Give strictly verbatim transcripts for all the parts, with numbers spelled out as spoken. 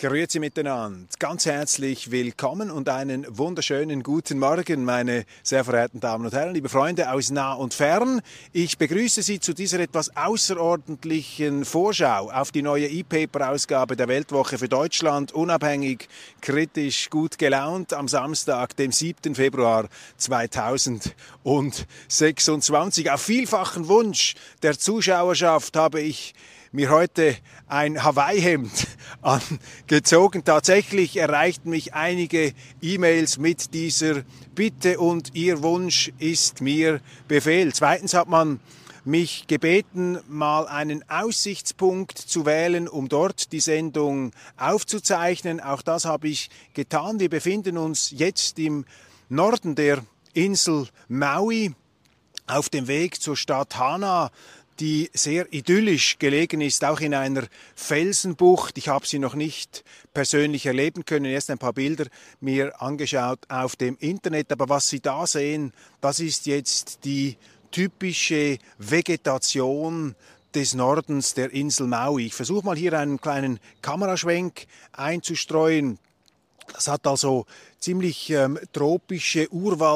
Grüezi miteinander, ganz herzlich willkommen und einen wunderschönen guten Morgen, meine sehr verehrten Damen und Herren, liebe Freunde aus nah und fern. Ich begrüße Sie zu dieser etwas außerordentlichen Vorschau auf die neue E-Paper-Ausgabe der Weltwoche für Deutschland, unabhängig, kritisch, gut gelaunt, am Samstag, dem siebten Februar zweitausendsechsundzwanzig. Auf vielfachen Wunsch der Zuschauerschaft habe ich mir heute ein Hawaii-Hemd angezogen. Tatsächlich erreichten mich einige E-Mails mit dieser Bitte und Ihr Wunsch ist mir Befehl. Zweitens hat man mich gebeten, mal einen Aussichtspunkt zu wählen, um dort die Sendung aufzuzeichnen. Auch das habe ich getan. Wir befinden uns jetzt im Norden der Insel Maui auf dem Weg zur Stadt Hana, die sehr idyllisch gelegen ist, auch in einer Felsenbucht. Ich habe sie noch nicht persönlich erleben können, erst ein paar Bilder mir angeschaut auf dem Internet. Aber was Sie da sehen, das ist jetzt die typische Vegetation des Nordens der Insel Maui. Ich versuche mal hier einen kleinen Kameraschwenk einzustreuen. Das hat also ziemlich ähm, tropische,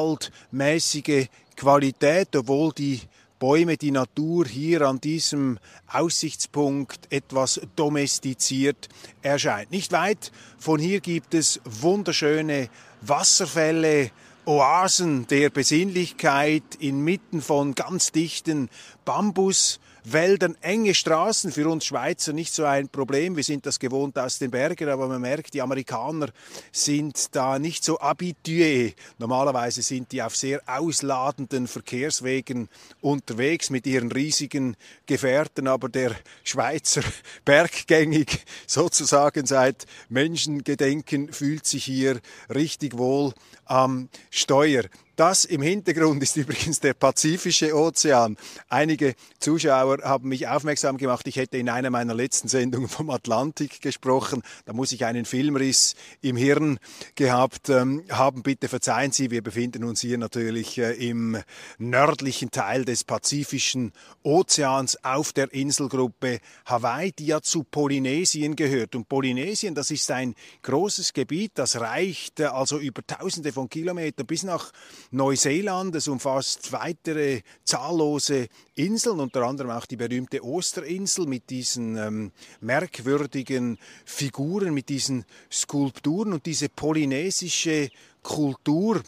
urwaldmäßige Qualität, obwohl die Bäume, die Natur hier an diesem Aussichtspunkt etwas domestiziert erscheint. Nicht weit von hier gibt es wunderschöne Wasserfälle, Oasen der Besinnlichkeit inmitten von ganz dichten Bambuswäldern, enge Straßen, für uns Schweizer nicht so ein Problem, wir sind das gewohnt aus den Bergen, aber man merkt, die Amerikaner sind da nicht so habitué. Normalerweise sind die auf sehr ausladenden Verkehrswegen unterwegs mit ihren riesigen Gefährten, aber der Schweizer berggängig sozusagen seit Menschengedenken fühlt sich hier richtig wohl am Steuer. Das im Hintergrund ist übrigens der Pazifische Ozean. Einige Zuschauer haben mich aufmerksam gemacht, ich hätte in einer meiner letzten Sendungen vom Atlantik gesprochen. Da muss ich einen Filmriss im Hirn gehabt ähm, haben. Bitte verzeihen Sie, wir befinden uns hier natürlich äh, im nördlichen Teil des Pazifischen Ozeans auf der Inselgruppe Hawaii, die ja zu Polynesien gehört. Und Polynesien, das ist ein großes Gebiet, das reicht äh, also über Tausende von Kilometern bis nach Neuseeland. Es umfasst weitere zahllose Inseln, unter anderem auch die berühmte Osterinsel mit diesen ähm, merkwürdigen Figuren, mit diesen Skulpturen. Und diese polynesische Kultur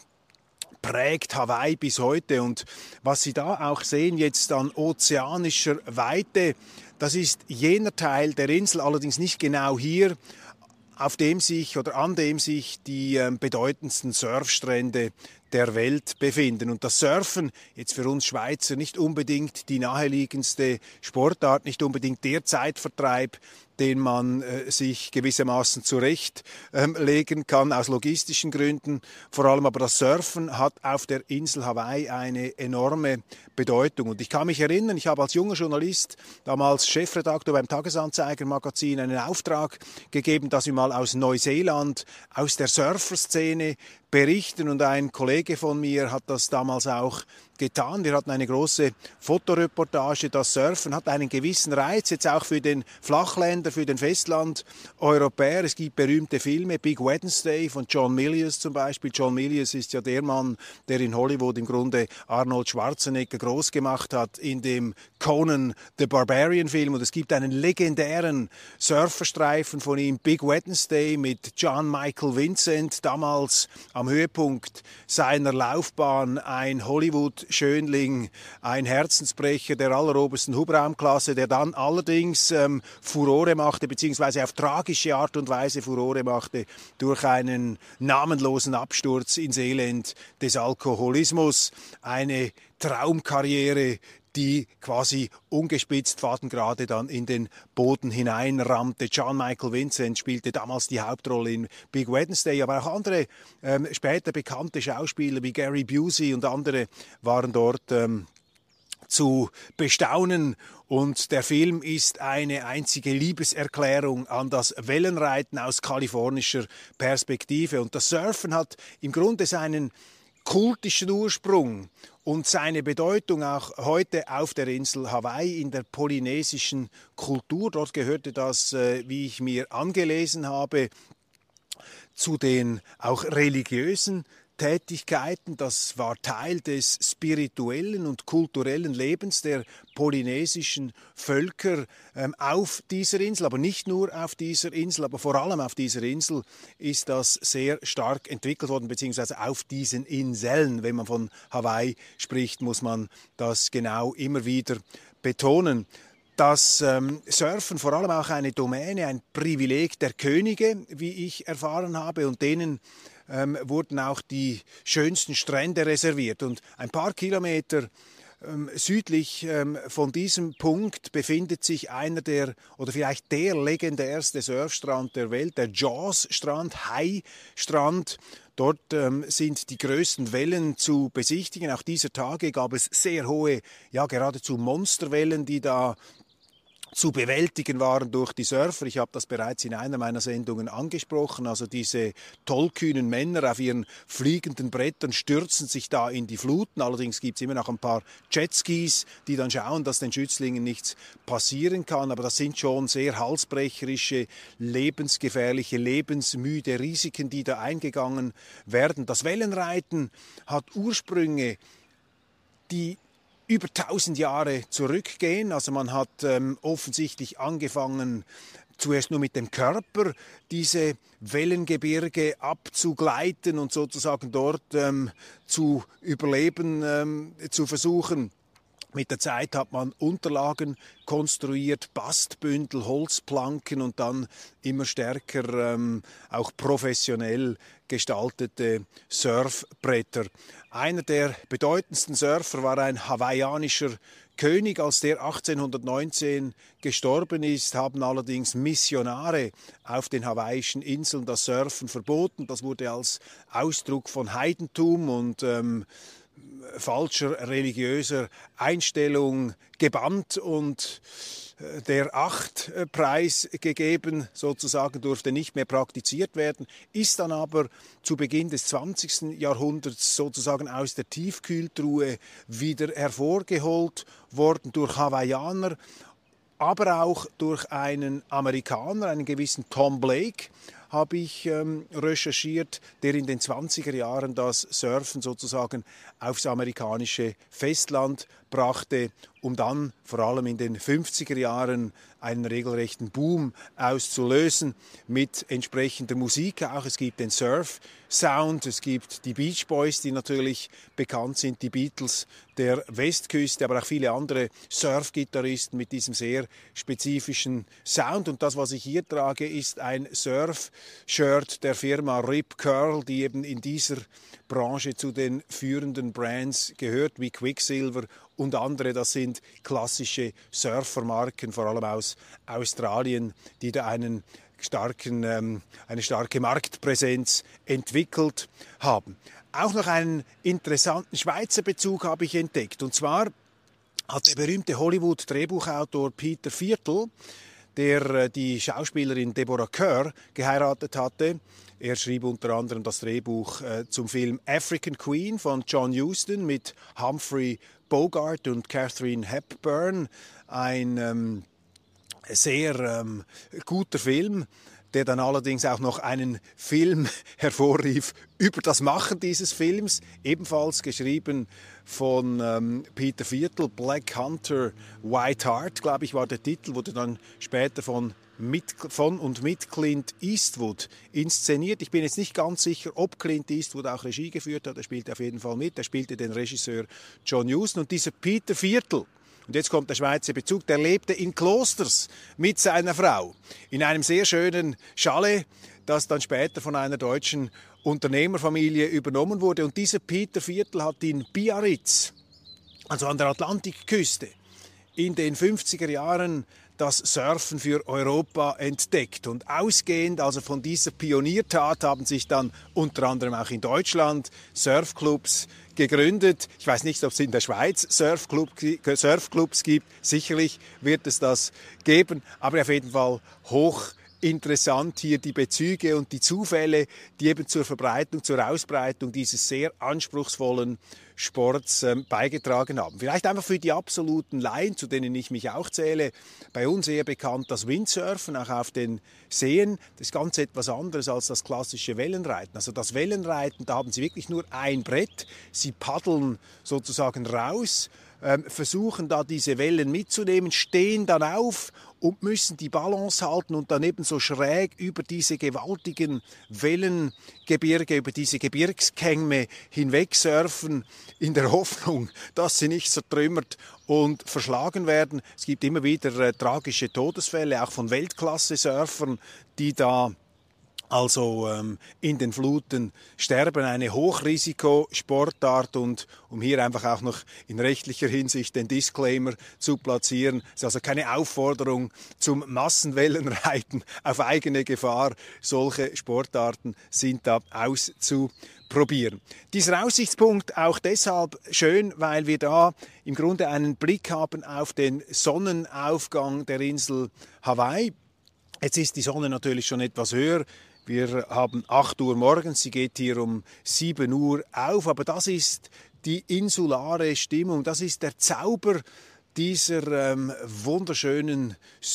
prägt Hawaii bis heute. Und was Sie da auch sehen jetzt an ozeanischer Weite, das ist jener Teil der Insel, allerdings nicht genau hier, auf dem sich oder an dem sich die äh, bedeutendsten Surfstrände der Welt befinden. Und das Surfen, jetzt für uns Schweizer nicht unbedingt die naheliegendste Sportart, nicht unbedingt der Zeitvertreib, den man äh, sich gewissermaßen zurechtlegen ähm, kann, aus logistischen Gründen vor allem. Aber das Surfen hat auf der Insel Hawaii eine enorme Bedeutung. Und ich kann mich erinnern, ich habe als junger Journalist, damals Chefredakteur beim Tagesanzeiger-Magazin, einen Auftrag gegeben, dass wir mal aus Neuseeland, aus der Surferszene berichten. Und ein Kollege von mir hat das damals auch getan. Wir hatten eine große Fotoreportage. Das Surfen hat einen gewissen Reiz, jetzt auch für den Flachländer, für den Festland-Europäer. Es gibt berühmte Filme, Big Wednesday von John Milius zum Beispiel. John Milius ist ja der Mann, der in Hollywood im Grunde Arnold Schwarzenegger groß gemacht hat in dem Conan the Barbarian-Film. Und es gibt einen legendären Surferstreifen von ihm, Big Wednesday, mit John Michael Vincent, damals am Höhepunkt seiner Laufbahn ein Hollywood-Schönling, ein Herzensbrecher der allerobersten Hubraumklasse, der dann allerdings ähm, Furore machte, beziehungsweise auf tragische Art und Weise Furore machte durch einen namenlosen Absturz ins Elend des Alkoholismus. Eine Traumkarriere, die quasi ungespitzt fadengerade dann in den Boden hineinrammte. John Michael Vincent spielte damals die Hauptrolle in Big Wednesday, aber auch andere ähm, später bekannte Schauspieler wie Gary Busey und andere waren dort ähm, zu bestaunen. Und der Film ist eine einzige Liebeserklärung an das Wellenreiten aus kalifornischer Perspektive. Und das Surfen hat im Grunde seinen kultischen Ursprung und seine Bedeutung auch heute auf der Insel Hawaii in der polynesischen Kultur. Dort gehörte das, äh, wie ich mir angelesen habe, zu den auch religiösen Tätigkeiten. Das war Teil des spirituellen und kulturellen Lebens der polynesischen Völker ähm, auf dieser Insel, aber nicht nur auf dieser Insel, aber vor allem auf dieser Insel ist das sehr stark entwickelt worden, beziehungsweise auf diesen Inseln. Wenn man von Hawaii spricht, muss man das genau immer wieder betonen. Das ähm, Surfen vor allem auch eine Domäne, ein Privileg der Könige, wie ich erfahren habe, und denen ähm, wurden auch die schönsten Strände reserviert. Und ein paar Kilometer ähm, südlich ähm, von diesem Punkt befindet sich einer der, oder vielleicht der legendärste Surfstrand der Welt, der Jaws-Strand, Hai-Strand. Dort ähm, sind die größten Wellen zu besichtigen. Auch dieser Tage gab es sehr hohe, ja geradezu Monsterwellen, die da zu bewältigen waren durch die Surfer. Ich habe das bereits in einer meiner Sendungen angesprochen. Also diese tollkühnen Männer auf ihren fliegenden Brettern stürzen sich da in die Fluten. Allerdings gibt es immer noch ein paar Jetskis, die dann schauen, dass den Schützlingen nichts passieren kann. Aber das sind schon sehr halsbrecherische, lebensgefährliche, lebensmüde Risiken, die da eingegangen werden. Das Wellenreiten hat Ursprünge, die über tausend Jahre zurückgehen. Also man hat ähm, offensichtlich angefangen, zuerst nur mit dem Körper diese Wellengebirge abzugleiten und sozusagen dort ähm, zu überleben, ähm, zu versuchen. Mit der Zeit hat man Unterlagen konstruiert, Bastbündel, Holzplanken und dann immer stärker ähm, auch professionell gestaltete Surfbretter. Einer der bedeutendsten Surfer war ein hawaiianischer König. Als der achtzehnhundertneunzehn gestorben ist, haben allerdings Missionare auf den hawaiischen Inseln das Surfen verboten. Das wurde als Ausdruck von Heidentum und ähm, falscher religiöser Einstellung gebannt und der Achtpreis gegeben, sozusagen durfte nicht mehr praktiziert werden, ist dann aber zu Beginn des zwanzigsten Jahrhunderts sozusagen aus der Tiefkühltruhe wieder hervorgeholt worden durch Hawaiianer, aber auch durch einen Amerikaner, einen gewissen Tom Blake, habe ich ähm, recherchiert, der in den zwanziger Jahren das Surfen sozusagen aufs amerikanische Festland brachte, um dann vor allem in den fünfziger Jahren einen regelrechten Boom auszulösen mit entsprechender Musik. Auch es gibt den Surf-Sound, es gibt die Beach Boys, die natürlich bekannt sind, die Beatles der Westküste, aber auch viele andere Surf-Gitarristen mit diesem sehr spezifischen Sound. Und das, was ich hier trage, ist ein Surf-Shirt der Firma Rip Curl, die eben in dieser Branche zu den führenden Brands gehört, wie Quicksilver und andere. Das sind klassische Surfermarken, vor allem aus Australien, die da einen starken, ähm, eine starke Marktpräsenz entwickelt haben. Auch noch einen interessanten Schweizer Bezug habe ich entdeckt. Und zwar hat der berühmte Hollywood-Drehbuchautor Peter Viertel, der äh, die Schauspielerin Deborah Kerr geheiratet hatte. Er schrieb unter anderem das Drehbuch äh, zum Film African Queen von John Huston mit Humphrey Bogart und Katharine Hepburn. Ein ähm, sehr ähm, guter Film, der dann allerdings auch noch einen Film hervorrief über das Machen dieses Films, ebenfalls geschrieben von ähm, Peter Viertel, Black Hunter, White Heart, glaube ich, war der Titel, wurde dann später von, mit, von und mit Clint Eastwood inszeniert. Ich bin jetzt nicht ganz sicher, ob Clint Eastwood auch Regie geführt hat, er spielte auf jeden Fall mit, er spielte den Regisseur John Huston und dieser Peter Viertel, und jetzt kommt der Schweizer Bezug, der lebte in Klosters mit seiner Frau in einem sehr schönen Chalet, das dann später von einer deutschen Unternehmerfamilie übernommen wurde. Und dieser Peter Viertel hat in Biarritz, also an der Atlantikküste, in den fünfziger Jahren das Surfen für Europa entdeckt. Und ausgehend also von dieser Pioniertat haben sich dann unter anderem auch in Deutschland Surfclubs gegründet. Ich weiß nicht, ob es in der Schweiz Surfclub, Surfclubs gibt. Sicherlich wird es das geben, aber auf jeden Fall hoch interessant hier die Bezüge und die Zufälle, die eben zur Verbreitung, zur Ausbreitung dieses sehr anspruchsvollen Sports ähm, beigetragen haben. Vielleicht einfach für die absoluten Laien, zu denen ich mich auch zähle, bei uns eher bekannt das Windsurfen, auch auf den Seen. Das ist ganz etwas anderes als das klassische Wellenreiten. Also das Wellenreiten, da haben Sie wirklich nur ein Brett, Sie paddeln sozusagen raus, ähm, versuchen da diese Wellen mitzunehmen, stehen dann auf und müssen die Balance halten und dann eben so schräg über diese gewaltigen Wellengebirge, über diese Gebirgskämme hinweg surfen, in der Hoffnung, dass sie nicht zertrümmert und verschlagen werden. Es gibt immer wieder äh, tragische Todesfälle, auch von Weltklasse-Surfern, die da also ähm, in den Fluten sterben. Eine Hochrisikosportart, und um hier einfach auch noch in rechtlicher Hinsicht den Disclaimer zu platzieren, es ist also keine Aufforderung zum Massenwellenreiten auf eigene Gefahr. Solche Sportarten sind da auszuprobieren. Dieser Aussichtspunkt auch deshalb schön, weil wir da im Grunde einen Blick haben auf den Sonnenaufgang der Insel Hawaii. Jetzt ist die Sonne natürlich schon etwas höher. Wir haben acht Uhr morgens, sie geht hier um sieben Uhr auf, aber das ist die insulare Stimmung, das ist der Zauber dieser ähm, wunderschönen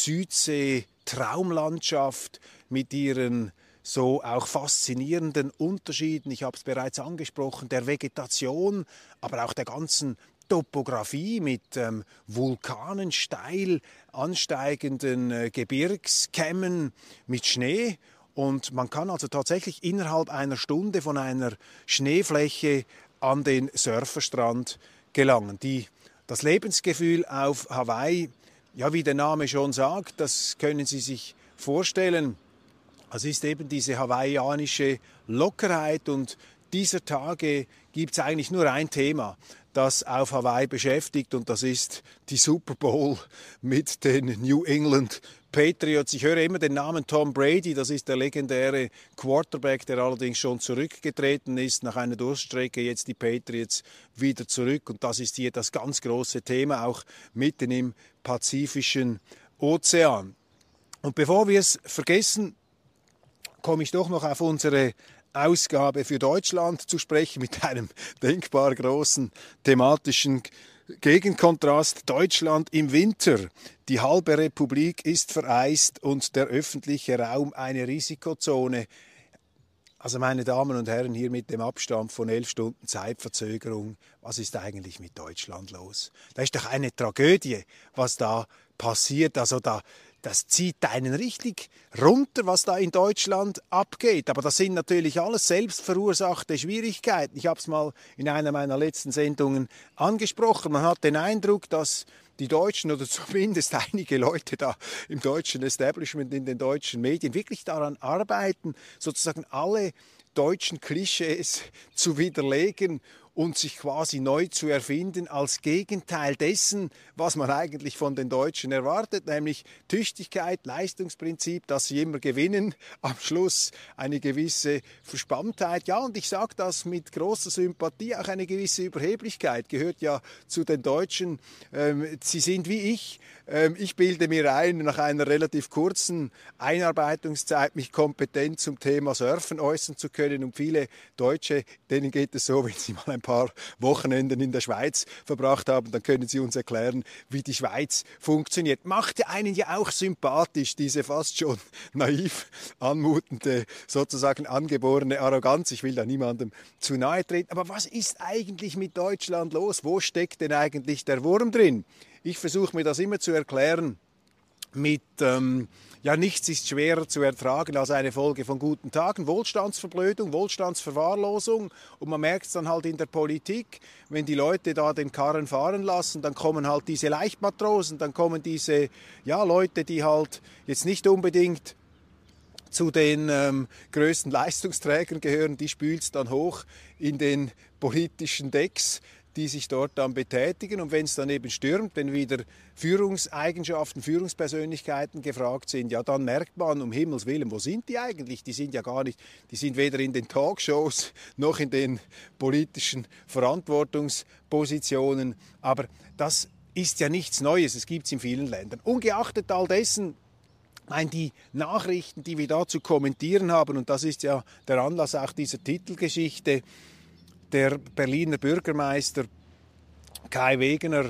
Südsee-Traumlandschaft mit ihren so auch faszinierenden Unterschieden. Ich habe es bereits angesprochen, der Vegetation, aber auch der ganzen Topografie mit ähm, Vulkanen, steil ansteigenden äh, Gebirgskämmen, mit Schnee. Und man kann also tatsächlich innerhalb einer Stunde von einer Schneefläche an den Surferstrand gelangen. Die, das Lebensgefühl auf Hawaii, ja, wie der Name schon sagt, das können Sie sich vorstellen. Es ist eben diese hawaiianische Lockerheit, und dieser Tage gibt es eigentlich nur ein Thema, das auf Hawaii beschäftigt, und das ist die Super Bowl mit den New England Patriots. Ich höre immer den Namen Tom Brady, das ist der legendäre Quarterback, der allerdings schon zurückgetreten ist, nach einer Durststrecke, jetzt die Patriots wieder zurück, und das ist hier das ganz große Thema, auch mitten im Pazifischen Ozean. Und bevor wir es vergessen, komme ich doch noch auf unsere Ausgabe für Deutschland zu sprechen mit einem denkbar großen thematischen Gegenkontrast. Deutschland im Winter. Die halbe Republik ist vereist und der öffentliche Raum eine Risikozone. Also meine Damen und Herren, hier mit dem Abstand von elf Stunden Zeitverzögerung, was ist eigentlich mit Deutschland los? Da ist doch eine Tragödie, was da passiert. Also da Das zieht einen richtig runter, was da in Deutschland abgeht. Aber das sind natürlich alles selbstverursachte Schwierigkeiten. Ich habe es mal in einer meiner letzten Sendungen angesprochen. Man hat den Eindruck, dass die Deutschen oder zumindest einige Leute da im deutschen Establishment, in den deutschen Medien wirklich daran arbeiten, sozusagen alle deutschen Klischees zu widerlegen und sich quasi neu zu erfinden als Gegenteil dessen, was man eigentlich von den Deutschen erwartet, nämlich Tüchtigkeit, Leistungsprinzip, dass sie immer gewinnen, am Schluss eine gewisse Verspanntheit. Ja, und ich sage das mit großer Sympathie, auch eine gewisse Überheblichkeit gehört ja zu den Deutschen. Ähm, sie sind wie ich. Ähm, ich bilde mir ein, nach einer relativ kurzen Einarbeitungszeit mich kompetent zum Thema Surfen äußern zu können, und viele Deutsche, denen geht es so, wenn sie mal ein paar Wochenenden in der Schweiz verbracht haben, dann können Sie uns erklären, wie die Schweiz funktioniert. Macht einen ja auch sympathisch, diese fast schon naiv anmutende, sozusagen angeborene Arroganz. Ich will da niemandem zu nahe treten. Aber was ist eigentlich mit Deutschland los? Wo steckt denn eigentlich der Wurm drin? Ich versuche mir das immer zu erklären mit, ähm, ja, nichts ist schwerer zu ertragen als eine Folge von guten Tagen. Wohlstandsverblödung, Wohlstandsverwahrlosung. Und man merkt es dann halt in der Politik, wenn die Leute da den Karren fahren lassen, dann kommen halt diese Leichtmatrosen, dann kommen diese, ja, Leute, die halt jetzt nicht unbedingt zu den ähm, größten Leistungsträgern gehören, die spült es dann hoch in den politischen Decks, die sich dort dann betätigen. Und wenn es dann eben stürmt, wenn wieder Führungseigenschaften, Führungspersönlichkeiten gefragt sind, ja, dann merkt man, um Himmels Willen, wo sind die eigentlich? Die sind ja gar nicht, die sind weder in den Talkshows noch in den politischen Verantwortungspositionen. Aber das ist ja nichts Neues, es gibt es in vielen Ländern. Ungeachtet all dessen Nein, die Nachrichten, die wir da zu kommentieren haben, und das ist ja der Anlass auch dieser Titelgeschichte, der Berliner Bürgermeister Kai Wegener,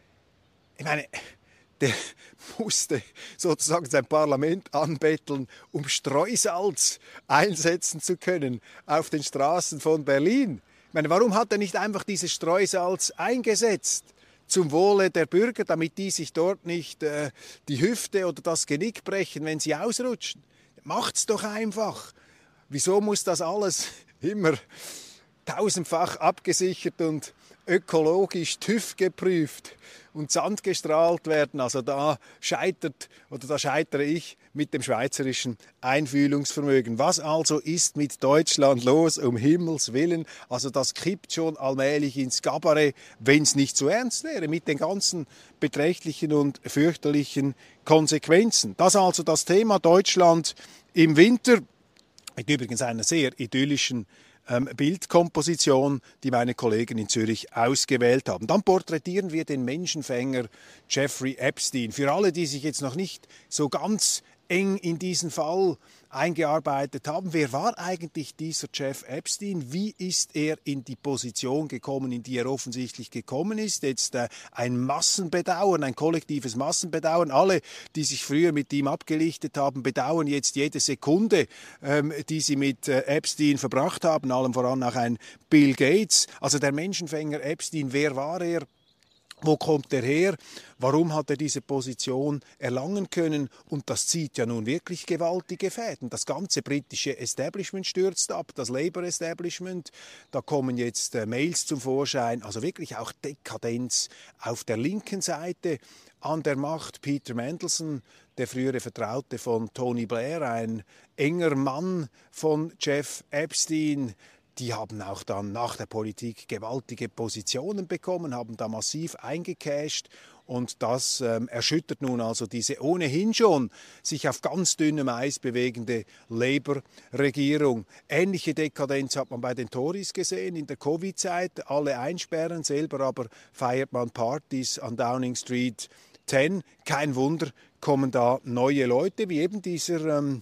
ich meine, der musste sozusagen sein Parlament anbetteln, um Streusalz einsetzen zu können auf den Straßen von Berlin. Ich meine, warum hat er nicht einfach dieses Streusalz eingesetzt? Zum Wohle der Bürger, damit die sich dort nicht äh, die Hüfte oder das Genick brechen, wenn sie ausrutschen. Macht's doch einfach. Wieso muss das alles immer tausendfach abgesichert und ökologisch TÜV geprüft und sandgestrahlt werden? Also da scheitert oder da scheitere ich mit dem schweizerischen Einfühlungsvermögen. Was also ist mit Deutschland los, um Himmels Willen? Also das kippt schon allmählich ins Gabarett, wenn es nicht so ernst wäre, mit den ganzen beträchtlichen und fürchterlichen Konsequenzen. Das also das Thema Deutschland im Winter, mit übrigens einer sehr idyllischen ähm, Bildkomposition, die meine Kollegen in Zürich ausgewählt haben. Dann porträtieren wir den Menschenfänger Jeffrey Epstein. Für alle, die sich jetzt noch nicht so ganz eng in diesen Fall eingearbeitet haben. Wer war eigentlich dieser Jeff Epstein? Wie ist er in die Position gekommen, in die er offensichtlich gekommen ist? Jetzt äh, ein Massenbedauern, ein kollektives Massenbedauern. Alle, die sich früher mit ihm abgelichtet haben, bedauern jetzt jede Sekunde, ähm, die sie mit äh, Epstein verbracht haben, allem voran auch ein Bill Gates. Also der Menschenfänger Epstein, wer war er? Wo kommt er her? Warum hat er diese Position erlangen können? Und das zieht ja nun wirklich gewaltige Fäden. Das ganze britische Establishment stürzt ab, das Labour-Establishment. Da kommen jetzt äh, Mails zum Vorschein, also wirklich auch Dekadenz auf der linken Seite an der Macht. Peter Mandelson, der frühere Vertraute von Tony Blair, ein enger Mann von Jeff Epstein. Die haben auch dann nach der Politik gewaltige Positionen bekommen, haben da massiv eingecasht und das ähm, erschüttert nun also diese ohnehin schon sich auf ganz dünnem Eis bewegende Labour-Regierung. Ähnliche Dekadenz hat man bei den Tories gesehen in der Covid-Zeit, alle einsperren, selber aber feiert man Partys an Downing Street zehn. Kein Wunder, kommen da neue Leute, wie eben dieser Ähm,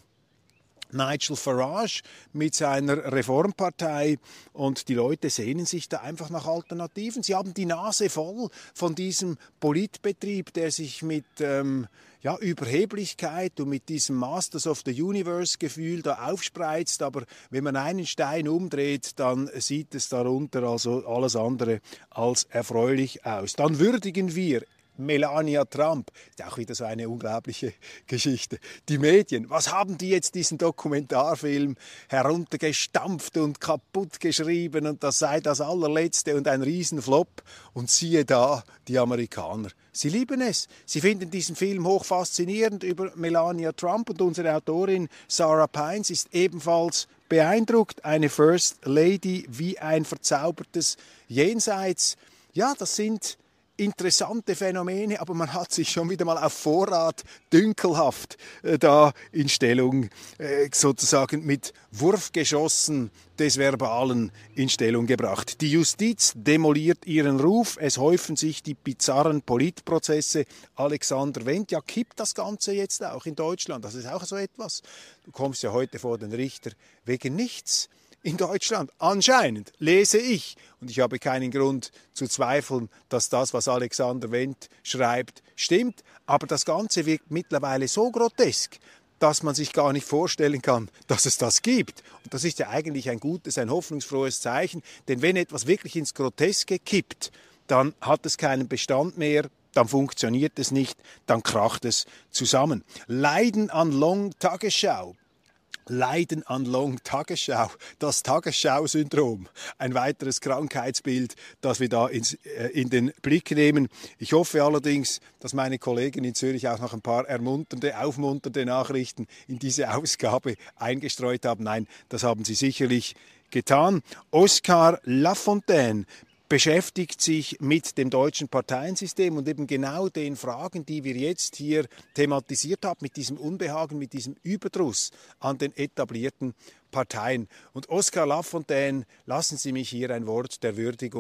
Nigel Farage mit seiner Reformpartei und die Leute sehnen sich da einfach nach Alternativen. Sie haben die Nase voll von diesem Politbetrieb, der sich mit ähm, ja, Überheblichkeit und mit diesem Masters of the Universe-Gefühl da aufspreizt, aber wenn man einen Stein umdreht, dann sieht es darunter also alles andere als erfreulich aus. Dann würdigen wir Melania Trump, ist auch wieder so eine unglaubliche Geschichte. Die Medien, was haben die jetzt diesen Dokumentarfilm heruntergestampft und kaputt geschrieben und das sei das allerletzte und ein Riesenflop. Und siehe da, die Amerikaner, sie lieben es. Sie finden diesen Film hoch faszinierend über Melania Trump und unsere Autorin Sarah Pines ist ebenfalls beeindruckt. Eine First Lady wie ein verzaubertes Jenseits. Ja, das sind interessante Phänomene, aber man hat sich schon wieder mal auf Vorrat dünkelhaft äh, da in Stellung, äh, sozusagen mit Wurfgeschossen des Verbalen in Stellung gebracht. Die Justiz demoliert ihren Ruf, es häufen sich die bizarren Politprozesse. Alexander Wendt, ja, kippt das Ganze jetzt auch in Deutschland? Das ist auch so etwas. Du kommst ja heute vor den Richter wegen nichts. In Deutschland, anscheinend, lese ich, und ich habe keinen Grund zu zweifeln, dass das, was Alexander Wendt schreibt, stimmt, aber das Ganze wirkt mittlerweile so grotesk, dass man sich gar nicht vorstellen kann, dass es das gibt. Und das ist ja eigentlich ein gutes, ein hoffnungsfrohes Zeichen, denn wenn etwas wirklich ins Groteske kippt, dann hat es keinen Bestand mehr, dann funktioniert es nicht, dann kracht es zusammen. Leiden an Long-Tagesschau. Leiden an Long-Tagesschau, das Tagesschau-Syndrom, ein weiteres Krankheitsbild, das wir da ins, äh, in den Blick nehmen. Ich hoffe allerdings, dass meine Kollegen in Zürich auch noch ein paar ermunternde, aufmunternde Nachrichten in diese Ausgabe eingestreut haben. Nein, das haben sie sicherlich getan. Oscar Lafontaine beschäftigt sich mit dem deutschen Parteiensystem und eben genau den Fragen, die wir jetzt hier thematisiert haben, mit diesem Unbehagen, mit diesem Überdruss an den etablierten Parteien. Und Oscar Lafontaine, lassen Sie mich hier ein Wort der Würdigung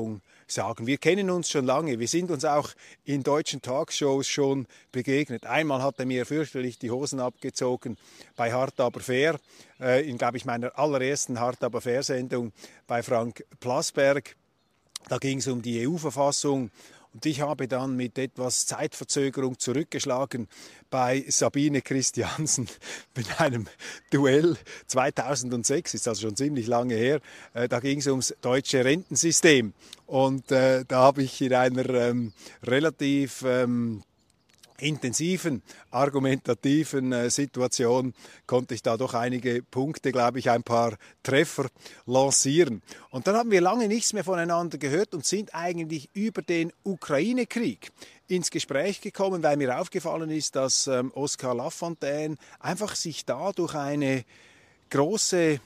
sagen. Wir kennen uns schon lange, wir sind uns auch in deutschen Talkshows schon begegnet. Einmal hat er mir fürchterlich die Hosen abgezogen bei Hart aber fair, äh, in, glaube ich, meiner allerersten Hart aber fair Sendung bei Frank Plasberg. Da ging es um die E U-Verfassung. Und ich habe dann mit etwas Zeitverzögerung zurückgeschlagen bei Sabine Christiansen mit einem Duell zweitausendsechs, ist also schon ziemlich lange her. Äh, da ging es ums deutsche Rentensystem. Und äh, da habe ich in einer ähm, relativ ähm, intensiven, argumentativen äh, Situation konnte ich da doch einige Punkte, glaube ich, ein paar Treffer lancieren. Und dann haben wir lange nichts mehr voneinander gehört und sind eigentlich über den Ukraine-Krieg ins Gespräch gekommen, weil mir aufgefallen ist, dass ähm, Oskar Lafontaine einfach sich da durch eine große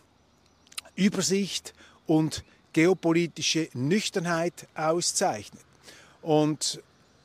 Übersicht und geopolitische Nüchternheit auszeichnet. Und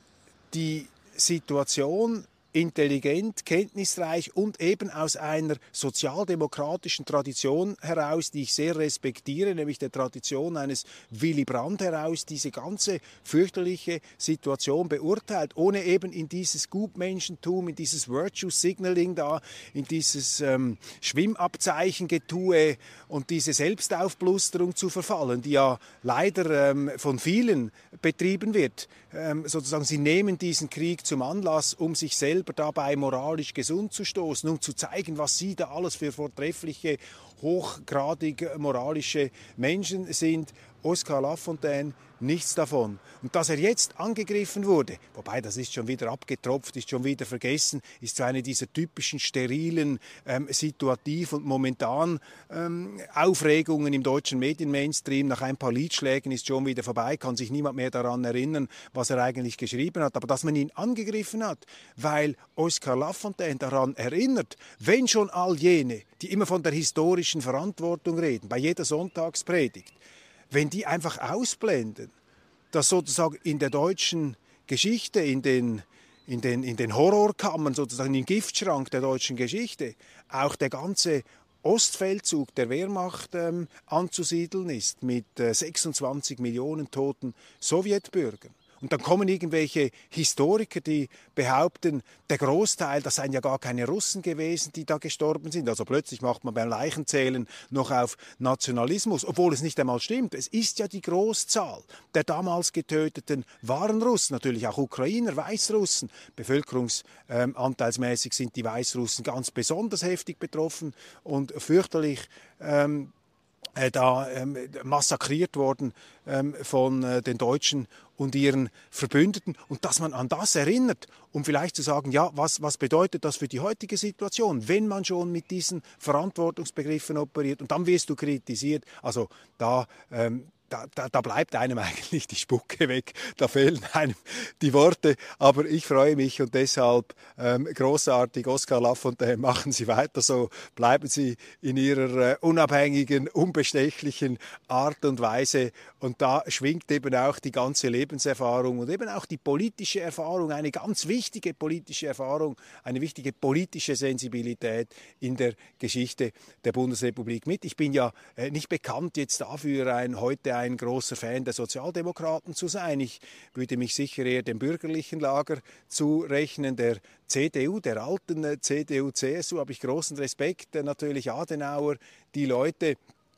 die Situation intelligent, kenntnisreich und eben aus einer sozialdemokratischen Tradition heraus, die ich sehr respektiere, nämlich der Tradition eines Willy Brandt heraus, diese ganze fürchterliche Situation beurteilt, ohne eben in dieses Gutmenschentum, in dieses Virtue Signaling da, in dieses ähm, Schwimmabzeichengetue und diese Selbstaufblusterung zu verfallen, die ja leider ähm, von vielen betrieben wird. Ähm, sozusagen, sie nehmen diesen Krieg zum Anlass, um sich selber dabei moralisch gesund zu stoßen, um zu zeigen, was sie da alles für vortreffliche, hochgradig moralische Menschen sind. Oskar Lafontaine, nichts davon. Und dass er jetzt angegriffen wurde, wobei das ist schon wieder abgetropft, ist schon wieder vergessen, ist so eine dieser typischen sterilen, ähm, situativ und momentan ähm, Aufregungen im deutschen Medienmainstream. Nach ein paar Liedschlägen ist schon wieder vorbei, kann sich niemand mehr daran erinnern, was er eigentlich geschrieben hat. Aber dass man ihn angegriffen hat, weil Oskar Lafontaine daran erinnert, wenn schon all jene, die immer von der historischen Verantwortung reden, bei jeder Sonntagspredigt, wenn die einfach ausblenden, dass sozusagen in der deutschen Geschichte, in den, in den, in den Horrorkammern, sozusagen im Giftschrank der deutschen Geschichte, auch der ganze Ostfeldzug der Wehrmacht ähm, anzusiedeln ist, mit äh, sechsundzwanzig Millionen toten Sowjetbürgern. Und dann kommen irgendwelche Historiker, die behaupten, der Großteil, das seien ja gar keine Russen gewesen, die da gestorben sind. Also plötzlich macht man beim Leichenzählen noch auf Nationalismus, obwohl es nicht einmal stimmt. Es ist ja die Großzahl der damals Getöteten waren Russen, natürlich auch Ukrainer, Weißrussen. Bevölkerungsanteilsmäßig sind die Weißrussen ganz besonders heftig betroffen und fürchterlich ähm, Äh, da ähm, massakriert worden ähm, von äh, den Deutschen und ihren Verbündeten. Und dass man an das erinnert, um vielleicht zu sagen, ja, was, was bedeutet das für die heutige Situation, wenn man schon mit diesen Verantwortungsbegriffen operiert und dann wirst du kritisiert. Also da... Ähm, Da, da, da bleibt einem eigentlich die Spucke weg, da fehlen einem die Worte, aber ich freue mich und deshalb ähm, großartig, Oskar Lafontaine, machen Sie weiter so, bleiben Sie in Ihrer äh, unabhängigen, unbestechlichen Art und Weise und da schwingt eben auch die ganze Lebenserfahrung und eben auch die politische Erfahrung, eine ganz wichtige politische Erfahrung, eine wichtige politische Sensibilität in der Geschichte der Bundesrepublik mit. Ich bin ja äh, nicht bekannt jetzt dafür, ein heute ein großer Fan der Sozialdemokraten zu sein. Ich würde mich sicher eher dem bürgerlichen Lager zurechnen, der C D U, der alten C D U C S U, habe ich großen Respekt, natürlich Adenauer, die Leute.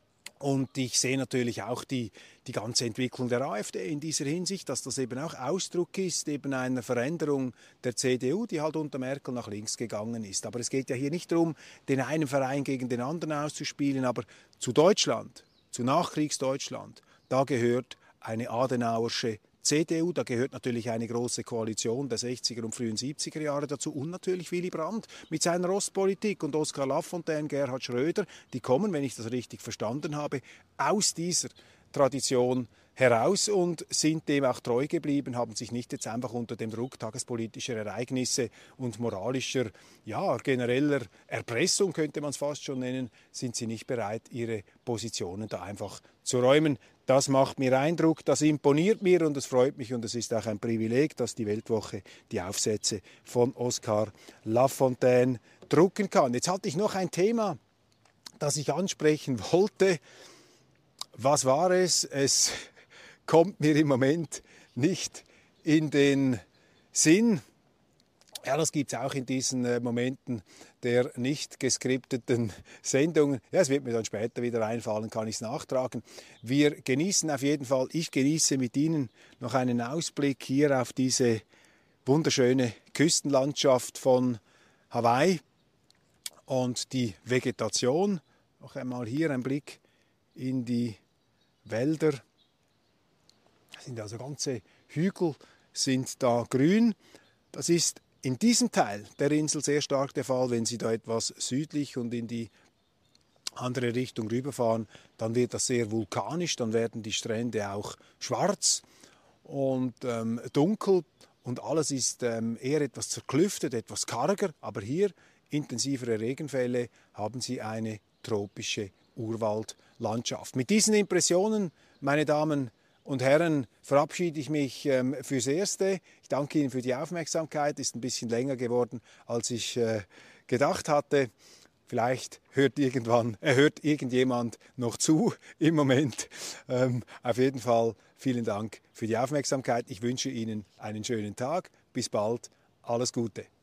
Und ich sehe natürlich auch die, die ganze Entwicklung der AfD in dieser Hinsicht, dass das eben auch Ausdruck ist, eben einer Veränderung der C D U, die halt unter Merkel nach links gegangen ist. Aber es geht ja hier nicht darum, den einen Verein gegen den anderen auszuspielen, aber zu Deutschland, zu Nachkriegsdeutschland, da gehört eine adenauersche C D U, da gehört natürlich eine große Koalition der sechziger und frühen siebziger Jahre dazu und natürlich Willy Brandt mit seiner Ostpolitik und Oskar Lafontaine, Gerhard Schröder, die kommen, wenn ich das richtig verstanden habe, aus dieser Tradition heraus und sind dem auch treu geblieben, haben sich nicht jetzt einfach unter dem Druck tagespolitischer Ereignisse und moralischer, ja, genereller Erpressung, könnte man es fast schon nennen, sind sie nicht bereit, ihre Positionen da einfach zu räumen. Das macht mir Eindruck, das imponiert mir und es freut mich und es ist auch ein Privileg, dass die Weltwoche die Aufsätze von Oskar Lafontaine drucken kann. Jetzt hatte ich noch ein Thema, das ich ansprechen wollte. Was war es? Es kommt mir im Moment nicht in den Sinn. Ja, das gibt es auch in diesen äh, Momenten der nicht geskripteten Sendungen. Ja, es wird mir dann später wieder einfallen, kann ich es nachtragen. Wir genießen auf jeden Fall, ich genieße mit Ihnen noch einen Ausblick hier auf diese wunderschöne Küstenlandschaft von Hawaii und die Vegetation. Noch einmal hier ein Blick in die Wälder. Das sind also ganze Hügel, sind da grün. Das ist in diesem Teil der Insel sehr stark der Fall. Wenn Sie da etwas südlich und in die andere Richtung rüberfahren, dann wird das sehr vulkanisch, dann werden die Strände auch schwarz und ähm, dunkel und alles ist ähm, eher etwas zerklüftet, etwas karger, aber hier intensivere Regenfälle haben Sie eine tropische Urwaldlandschaft. Mit diesen Impressionen, meine Damen und Herren, verabschiede ich mich ähm, fürs Erste. Ich danke Ihnen für die Aufmerksamkeit. Ist ein bisschen länger geworden, als ich äh, gedacht hatte. Vielleicht hört irgendwann, äh, hört irgendjemand noch zu im Moment. Ähm, auf jeden Fall vielen Dank für die Aufmerksamkeit. Ich wünsche Ihnen einen schönen Tag. Bis bald. Alles Gute.